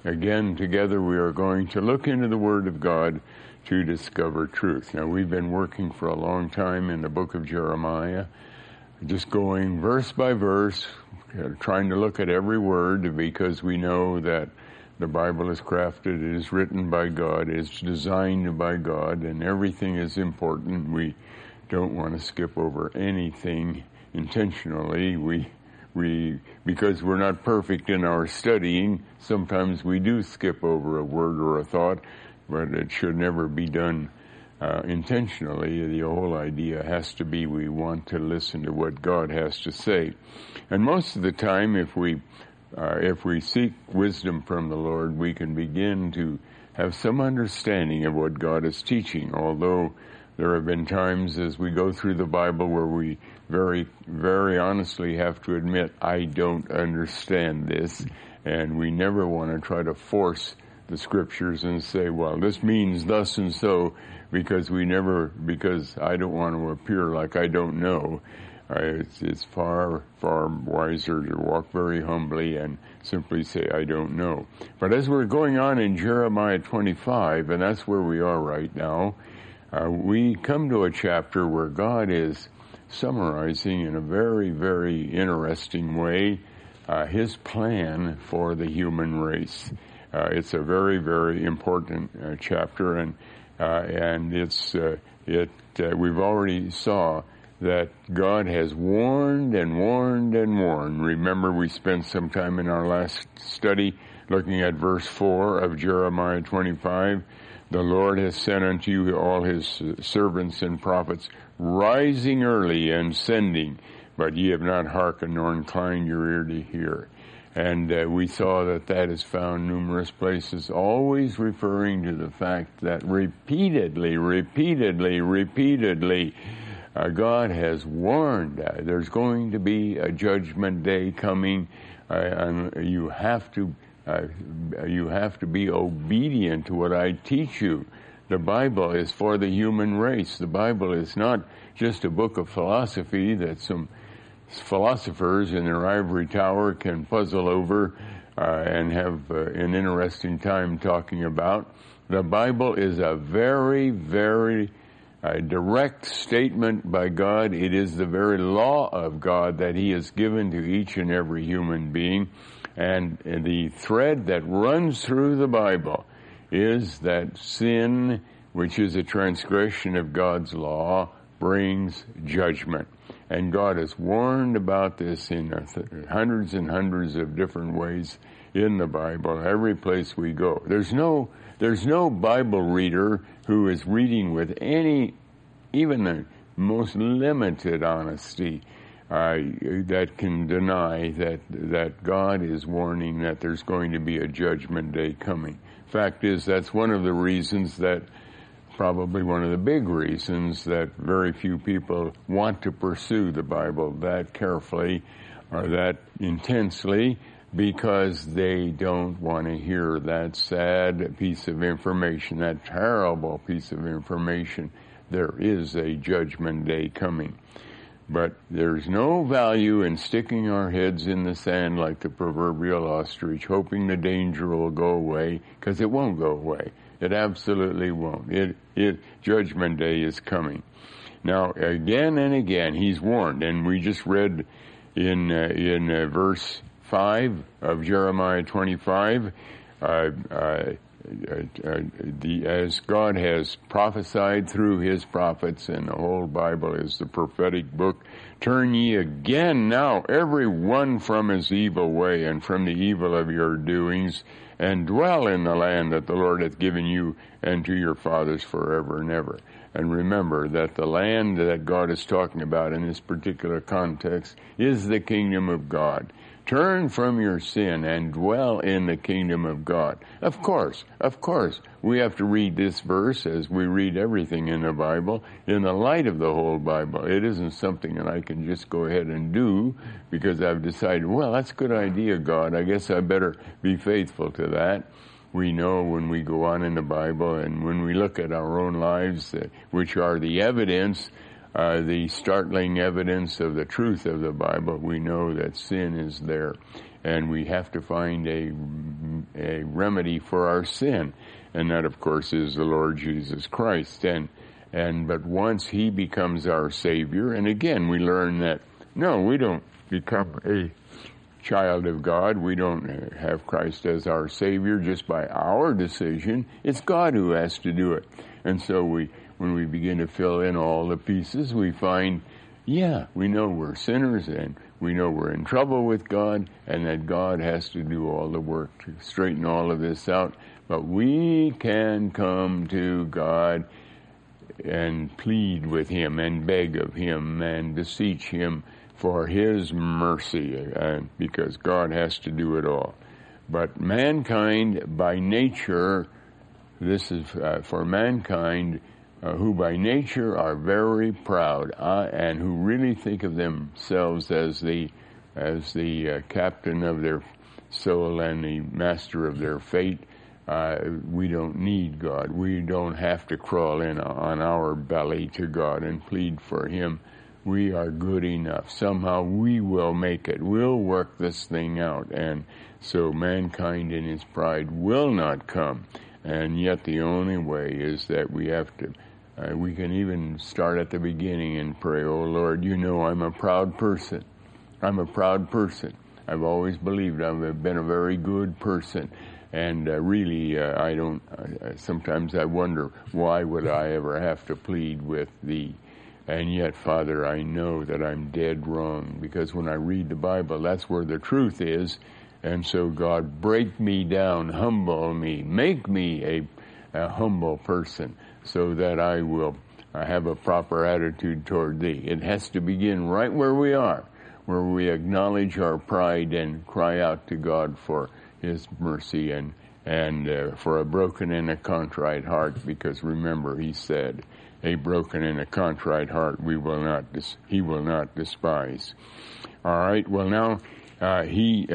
again, together we are going to look into the Word of God to discover truth. Now, we've been working for a long time in the book of Jeremiah, just going verse by verse, trying to look at every word, because we know that the Bible is crafted, it is written by God, it's designed by God, and everything is important. We don't want to skip over anything intentionally. Because we're not perfect in our studying, sometimes we do skip over a word or a thought, but it should never be done intentionally. The whole idea has to be we want to listen to what God has to say. And most of the time, if we seek wisdom from the Lord, we can begin to have some understanding of what God is teaching, although there have been times as we go through the Bible where we very, very honestly have to admit, I don't understand this, and we never want to try to force the scriptures and say, well, this means thus and so, because I don't want to appear like I don't know. It's far, far wiser to walk very humbly and simply say, I don't know. But as we're going on in Jeremiah 25, and that's where we are right now, we come to a chapter where God is summarizing in a very, very interesting way His plan for the human race. It's a very, very important chapter, and we've already saw that God has warned and warned and warned. Remember, we spent some time in our last study looking at verse 4 of Jeremiah 25. The Lord has sent unto you all His servants and prophets, rising early and sending, but ye have not hearkened nor inclined your ear to hear. And we saw that is found numerous places, always referring to the fact that repeatedly, God has warned. There's going to be a judgment day coming, and you have to be obedient to what I teach you. The Bible is for the human race. The Bible is not just a book of philosophy that some philosophers in their ivory tower can puzzle over and have an interesting time talking about. The Bible is a very, very direct statement by God. It is the very law of God that He has given to each and every human being. And the thread that runs through the Bible is that sin, which is a transgression of God's law, brings judgment. And God has warned about this in hundreds and hundreds of different ways in the Bible, every place we go. There's no Bible reader who is reading with even the most limited honesty that can deny that God is warning that there's going to be a judgment day coming. Fact is, that's one of the reasons probably one of the big reasons that very few people want to pursue the Bible that carefully or that intensely, because they don't want to hear that sad piece of information, that terrible piece of information. There is a judgment day coming. But there's no value in sticking our heads in the sand like the proverbial ostrich, hoping the danger will go away, because it won't go away. It absolutely won't. Judgment day is coming. Now, again and again, He's warned, and we just read in verse 5 of Jeremiah 25, as God has prophesied through His prophets, and the whole Bible is the prophetic book, turn ye again now every one from his evil way and from the evil of your doings, and dwell in the land that the Lord hath given you and to your fathers forever and ever. And remember that the land that God is talking about in this particular context is the kingdom of God. Turn from your sin and dwell in the kingdom of God. Of course, we have to read this verse, as we read everything in the Bible, in the light of the whole Bible. It isn't something that I can just go ahead and do because I've decided, well, that's a good idea, God. I guess I better be faithful to that. We know when we go on in the Bible and when we look at our own lives, which are the evidence, the startling evidence of the truth of the Bible, we know that sin is there. and we have to find a remedy for our sin, and that, of course, is the Lord Jesus Christ. But once He becomes our Savior, and again, we learn that, no, we don't become a child of God. We don't have Christ as our Savior just by our decision. It's God who has to do it. And so when we begin to fill in all the pieces, we find, we know we're sinners, and we know we're in trouble with God, and that God has to do all the work to straighten all of this out. But we can come to God and plead with Him and beg of Him and beseech Him for His mercy, because God has to do it all. But mankind by nature, this is for mankind who by nature are very proud and who really think of themselves as the captain of their soul and the master of their fate. We don't need God. We don't have to crawl in on our belly to God and plead for Him. We are good enough. Somehow we will make it. We'll work this thing out. And so mankind in his pride will not come. And yet the only way is that we have to, we can even start at the beginning and pray, oh Lord, you know I'm a proud person. I'm a proud person. I've always believed I've been a very good person. And really, sometimes I wonder, why would I ever have to plead with Thee? And yet, Father, I know that I'm dead wrong, because when I read the Bible, that's where the truth is. And so, God, break me down, humble me, make me a humble person, so that I will have a proper attitude toward Thee. It has to begin right where we are, where we acknowledge our pride and cry out to God for His mercy and for a broken and a contrite heart, because remember, He said, a broken and a contrite heart He will not despise. All right. Well, now he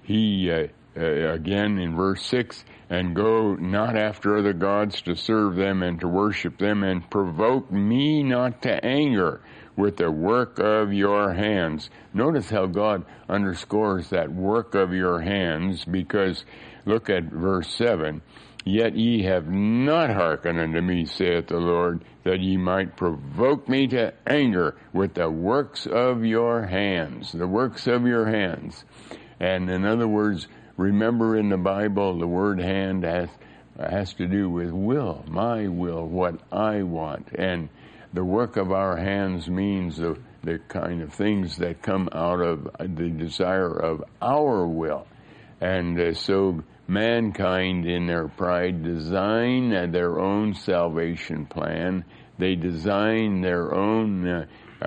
again in verse 6, and go not after other gods to serve them and to worship them, and provoke me not to anger with the work of your hands. Notice how God underscores that work of your hands, because look at verse 7. Yet ye have not hearkened unto me, saith the Lord, that ye might provoke me to anger with the works of your hands. The works of your hands. And in other words, remember in the Bible, the word hand has to do with will, my will, what I want. And the work of our hands means the kind of things that come out of the desire of our will. And so mankind in their pride design their own salvation plan. They design their own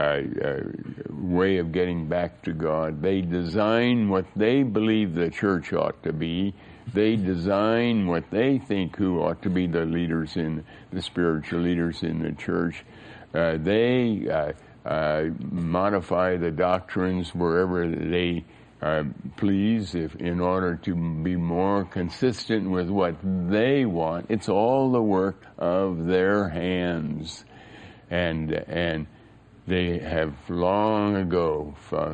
way of getting back to God. They design what they believe the church ought to be. They design what they think who ought to be the leaders the spiritual leaders in the church. They modify the doctrines wherever they please, in order to be more consistent with what they want. It's all the work of their hands, and they have long ago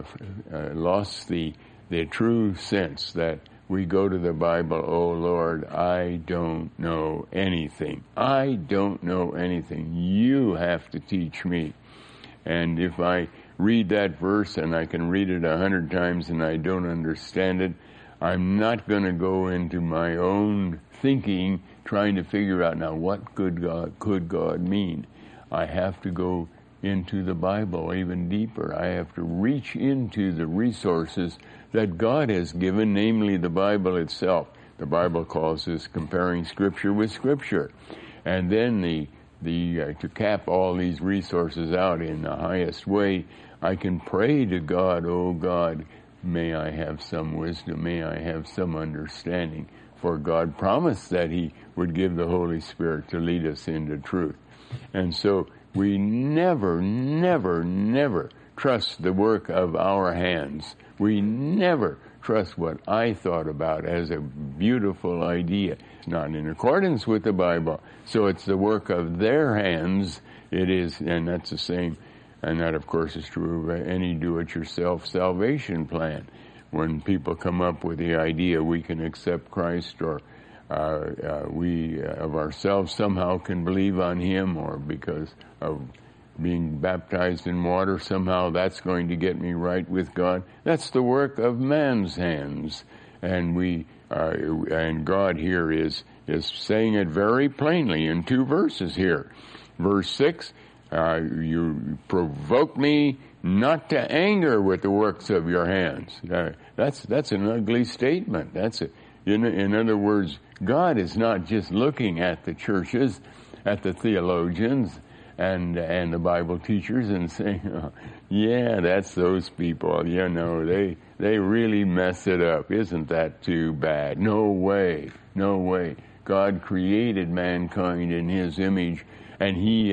lost the true sense that we go to the Bible, oh Lord, I don't know anything. I don't know anything. You have to teach me. And if I read that verse and I can read it 100 times and I don't understand it, I'm not going to go into my own thinking trying to figure out, now what could God mean? I have to go into the Bible even deeper. I have to reach into the resources that God has given, namely the Bible itself. The Bible calls this comparing Scripture with Scripture. And then to cap all these resources out in the highest way, I can pray to God, oh God, may I have some wisdom, may I have some understanding. For God promised that He would give the Holy Spirit to lead us into truth. And so we never, never, never trust the work of our hands. We never trust what I thought about as a beautiful idea. It's not in accordance with the Bible. So it's the work of their hands. It is, and that's the same, and that of course is true of any do-it-yourself salvation plan. when people come up with the idea we can accept Christ, or we of ourselves somehow can believe on Him, or because of being baptized in water, somehow that's going to get me right with God. That's the work of man's hands. And and God here is saying it very plainly in 2 verses here. Verse 6, you provoke me not to anger with the works of your hands. That's an ugly statement. In other words, God is not just looking at the churches, at the theologians, and the Bible teachers and saying, oh, yeah, that's those people. They really mess it up. Isn't that too bad? No way. God created mankind in His image, and He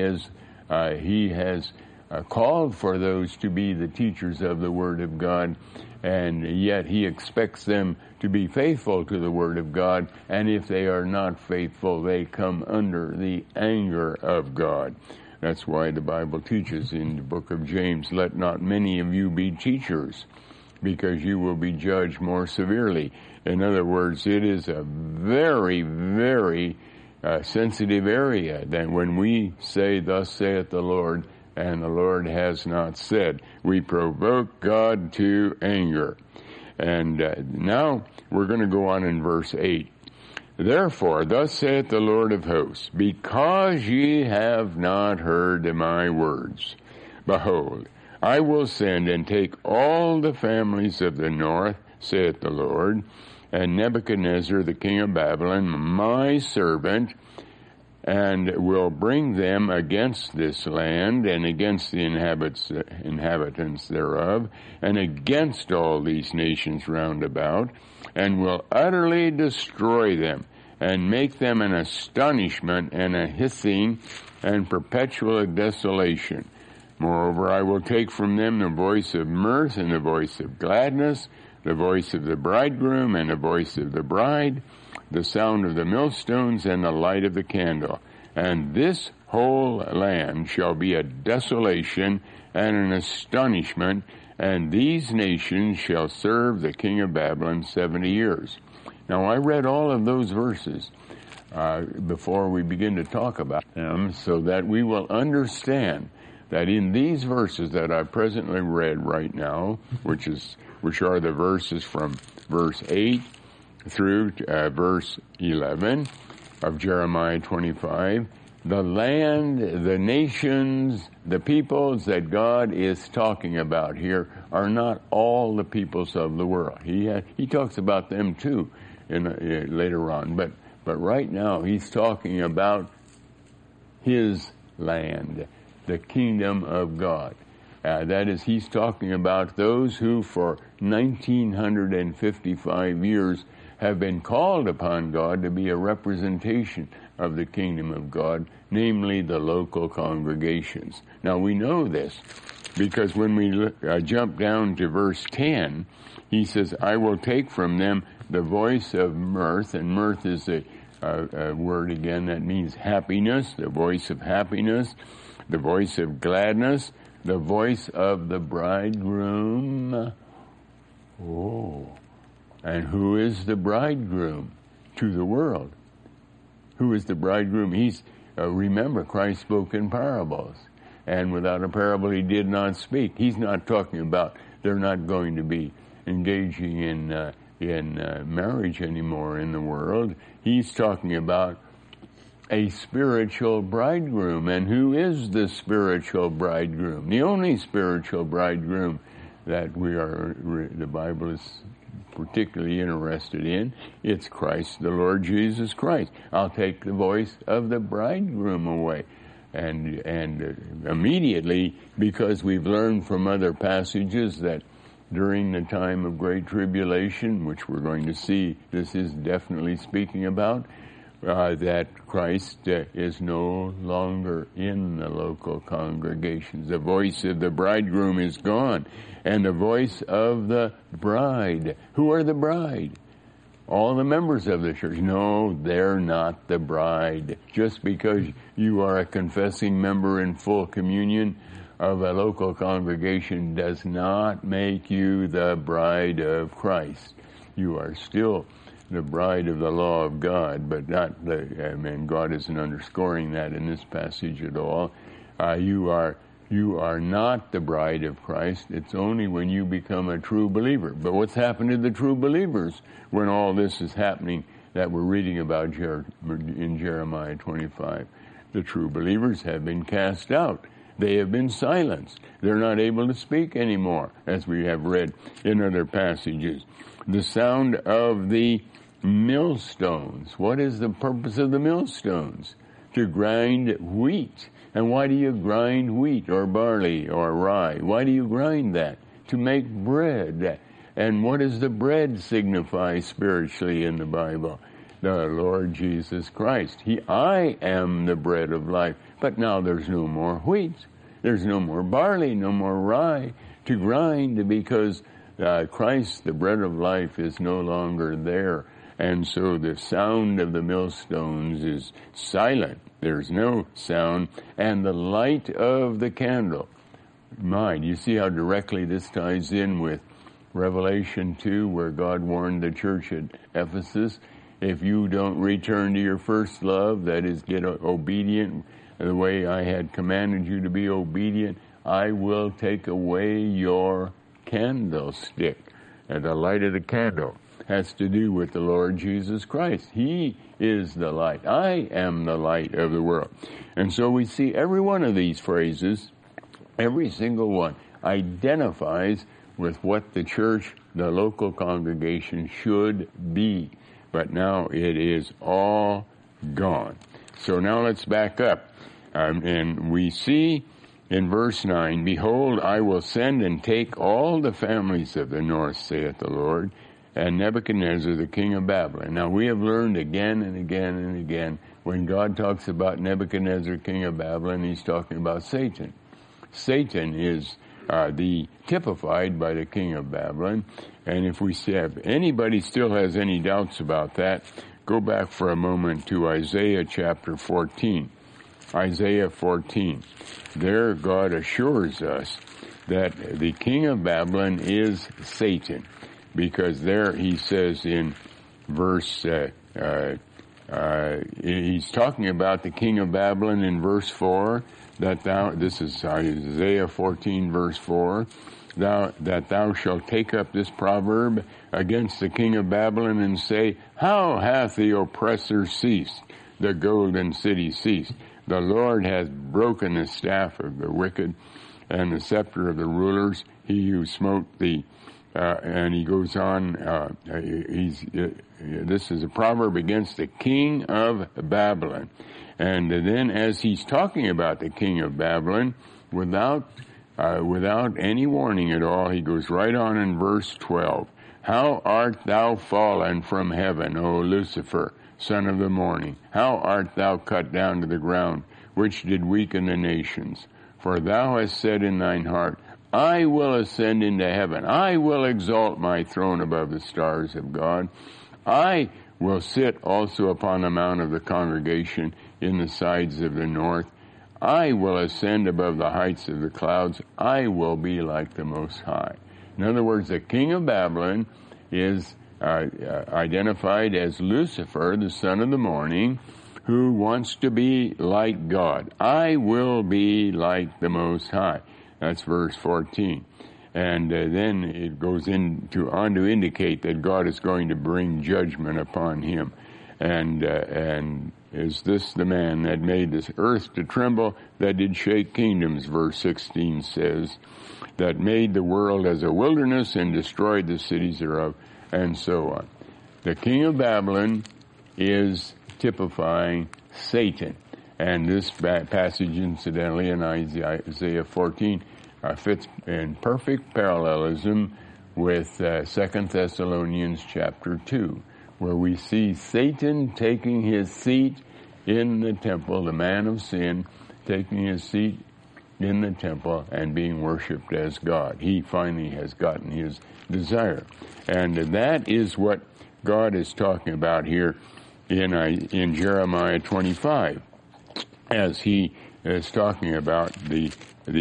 has called for those to be the teachers of the Word of God, and yet He expects them to be faithful to the Word of God, and if they are not faithful, they come under the anger of God. That's why the Bible teaches in the book of James, let not many of you be teachers, because you will be judged more severely. In other words, it is a very, very sensitive area that when we say, thus saith the Lord, and the Lord has not said, we provoke God to anger. And now we're going to go on in verse 8. Therefore, thus saith the Lord of hosts, because ye have not heard my words, behold, I will send and take all the families of the north, saith the Lord, and Nebuchadnezzar, the king of Babylon, my servant, and will bring them against this land and against the inhabitants thereof, and against all these nations round about, and will utterly destroy them, and make them an astonishment and a hissing and perpetual desolation. Moreover, I will take from them the voice of mirth and the voice of gladness, the voice of the bridegroom and the voice of the bride, the sound of the millstones and the light of the candle. And this whole land shall be a desolation and an astonishment, and these nations shall serve the king of Babylon 70 years. Now, I read all of those verses before we begin to talk about them, so that we will understand that in these verses that I presently read right now, which are the verses from verse 8 through verse 11 of Jeremiah 25, the land, the nations, the peoples that God is talking about here are not all the peoples of the world. He talks about them too later on, but right now He's talking about His land, the kingdom of God. That is, He's talking about those who for 1955 years have been called upon God to be a representation of the kingdom of God, namely the local congregations. Now, we know this because when we jump down to verse 10, He says, I will take from them the voice of mirth, and mirth is a word again that means happiness, the voice of happiness, the voice of gladness, the voice of the bridegroom. Oh, and who is the bridegroom to the world? Who is the bridegroom? Remember, Christ spoke in parables, and without a parable He did not speak. He's not talking about they're not going to be engaging in marriage anymore in the world. He's talking about a spiritual bridegroom. And who is the spiritual bridegroom? The only spiritual bridegroom that the Bible is particularly interested in, it's Christ, the Lord Jesus Christ. I'll take the voice of the bridegroom away. And immediately, because we've learned from other passages that during the time of great tribulation, which we're going to see this is definitely speaking about, that Christ is no longer in the local congregations. The voice of the bridegroom is gone, and the voice of the bride. Who are the bride? All the members of the church. No, they're not the bride. Just because you are a confessing member in full communion, of a local congregation does not make you the bride of Christ. You are still the bride of the law of God, but not God isn't underscoring that in this passage at all. You are not the bride of Christ. It's only when you become a true believer. But what's happened to the true believers when all this is happening that we're reading about in Jeremiah 25? The true believers have been cast out. They have been silenced. They're not able to speak anymore, as we have read in other passages. The sound of the millstones. What is the purpose of the millstones? To grind wheat. And why do you grind wheat or barley or rye? Why do you grind that? To make bread. And what does the bread signify spiritually in the Bible? The Lord Jesus Christ. I am the bread of life. But now there's no more wheat. There's no more barley, no more rye to grind because Christ, the bread of life, is no longer there. And so the sound of the millstones is silent. There's no sound. And the light of the candle. Do you see how directly this ties in with Revelation 2, where God warned the church at Ephesus, if you don't return to your first love, that is, get obedient the way I had commanded you to be obedient, I will take away your candlestick. And the light of the candle has to do with the Lord Jesus Christ. He is the light. I am the light of the world. And so we see every one of these phrases, every single one, identifies with what the church, the local congregation, should be. But now it is all gone. So now let's back up. And we see in verse 9, Behold, I will send and take all the families of the north, saith the Lord, and Nebuchadnezzar, the king of Babylon. Now we have learned again and again and again, when God talks about Nebuchadnezzar, king of Babylon, he's talking about Satan. Satan is typified by the king of Babylon. And if we have anybody still has any doubts about that, go back for a moment to Isaiah chapter 14. Isaiah 14. There God assures us that the king of Babylon is Satan, because there he says in verse, he's talking about the king of Babylon in verse 4, this is Isaiah 14 verse 4, that thou shalt take up this proverb against the king of Babylon and say, How hath the oppressor ceased, the golden city ceased? The Lord has broken the staff of the wicked and the scepter of the rulers. He who smote and he goes on, this is a proverb against the king of Babylon. And then as he's talking about the king of Babylon, without any warning at all, he goes right on in verse 12. How art thou fallen from heaven, O Lucifer, son of the morning? How art thou cut down to the ground, which did weaken the nations? For thou hast said in thine heart, I will ascend into heaven. I will exalt my throne above the stars of God. I will sit also upon the mount of the congregation in the sides of the north. I will ascend above the heights of the clouds. I will be like the Most High. In other words, the king of Babylon is identified as Lucifer, the son of the morning, who wants to be like God. I will be like the Most High. That's verse 14. And then it goes on to indicate that God is going to bring judgment upon him. And is this the man that made this earth to tremble, that did shake kingdoms, verse 16 says, that made the world as a wilderness and destroyed the cities thereof, and so on. The king of Babylon is typifying Satan. And this passage, incidentally, in Isaiah 14, fits in perfect parallelism with 2 Thessalonians chapter 2, where we see Satan taking his seat in the temple, the man of sin, taking his seat in the temple and being worshipped as God. He finally has gotten his desire. And that is what God is talking about here in Jeremiah 25, as he is talking about the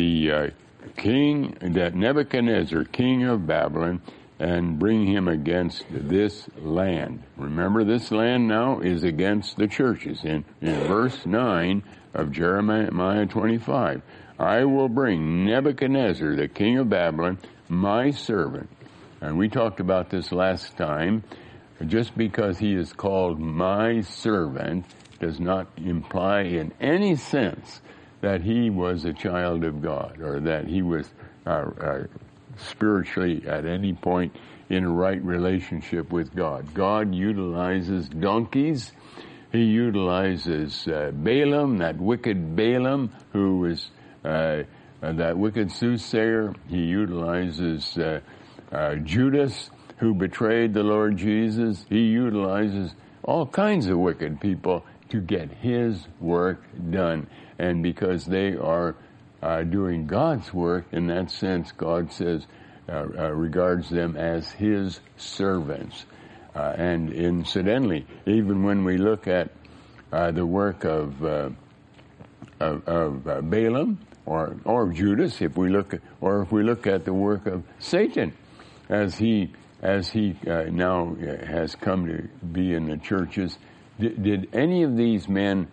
king, that Nebuchadnezzar, king of Babylon, and bring him against this land. Remember, this land now is against the churches. In verse 9 of Jeremiah 25, I will bring Nebuchadnezzar, the king of Babylon, my servant. And we talked about this last time. Just because he is called my servant does not imply in any sense that he was a child of God, or that he was spiritually at any point in a right relationship with God. God utilizes donkeys. He utilizes Balaam, that wicked Balaam, who is that wicked soothsayer. He utilizes Judas, who betrayed the Lord Jesus. He utilizes all kinds of wicked people to get his work done. And because they are doing God's work, in that sense, God says, regards them as his servants. And incidentally, even when we look at the work of Balaam or Judas, if we look at the work of Satan, as he now has come to be in the churches, did any of these men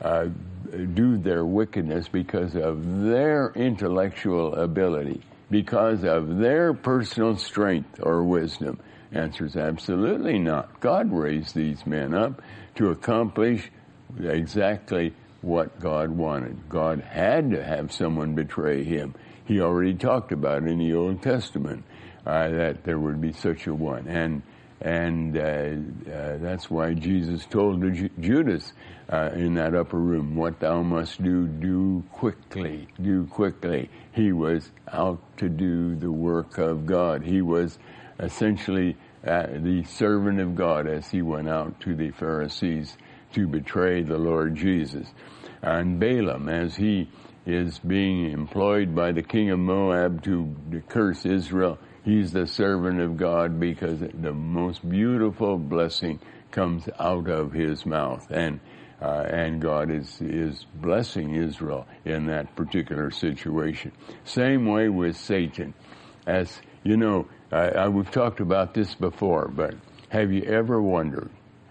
do their wickedness because of their intellectual ability, because of their personal strength or wisdom? Answer is absolutely not. God raised these men up to accomplish exactly what God wanted. God had to have someone betray him. He already talked about in the Old Testament that there would be such a one. And that's why Jesus told Judas in that upper room, what thou must do, do quickly, do quickly. He was out to do the work of God. He was essentially the servant of God as he went out to the Pharisees to betray the Lord Jesus. And Balaam, as he is being employed by the king of Moab to curse Israel, he's the servant of God because the most beautiful blessing comes out of his mouth. And God is blessing Israel in that particular situation. Same way with Satan. As you know, we've talked about this before, but have you ever wondered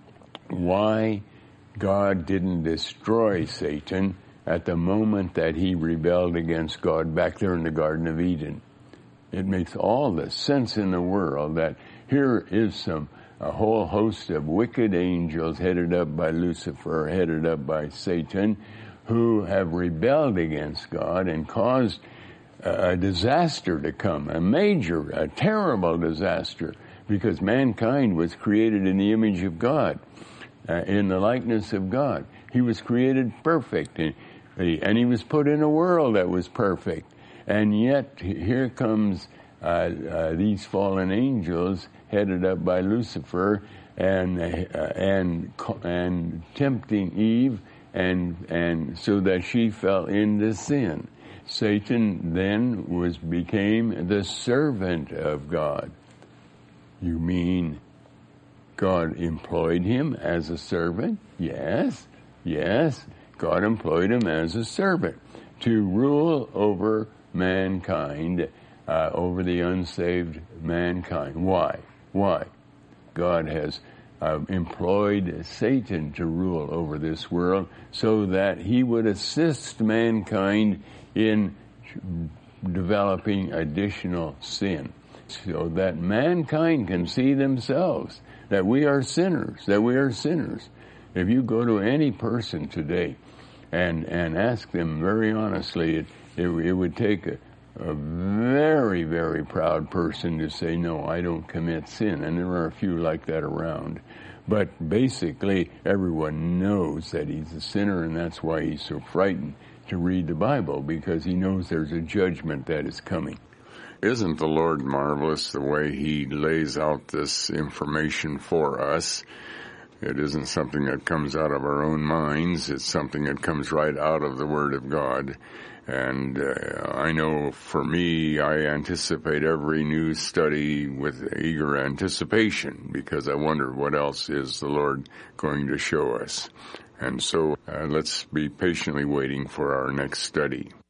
why God didn't destroy Satan at the moment that he rebelled against God back there in the Garden of Eden? It makes all the sense in the world that here is a whole host of wicked angels headed up by Lucifer, headed up by Satan, who have rebelled against God and caused a disaster to come, a terrible disaster, because mankind was created in the image of God, in the likeness of God. He was created perfect, and he was put in a world that was perfect. And yet, here comes these fallen angels headed up by Lucifer and tempting Eve, and so that she fell into sin. Satan then became the servant of God. You mean God employed him as a servant? Yes. God employed him as a servant to rule over mankind, over the unsaved mankind. Why? God has employed Satan to rule over this world so that he would assist mankind in developing additional sin, so that mankind can see themselves that we are sinners, If you go to any person today and ask them very honestly, it would take a very, very proud person to say, no, I don't commit sin. And there are a few like that around. But basically, everyone knows that he's a sinner, and that's why he's so frightened to read the Bible, because he knows there's a judgment that is coming. Isn't the Lord marvelous the way he lays out this information for us? It isn't something that comes out of our own minds. It's something that comes right out of the Word of God. And I know for me, I anticipate every new study with eager anticipation, because I wonder what else is the Lord going to show us. And so let's be patiently waiting for our next study.